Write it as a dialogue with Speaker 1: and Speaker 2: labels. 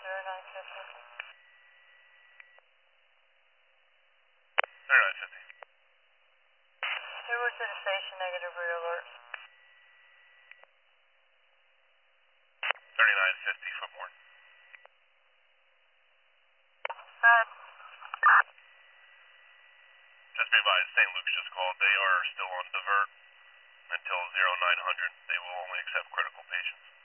Speaker 1: 3950.
Speaker 2: Stewart to the station, negative rear alert.
Speaker 1: 3950 Footbourne. Just be advised, St. Luke's just called. They are still on divert until 0900. They will only accept critical patients.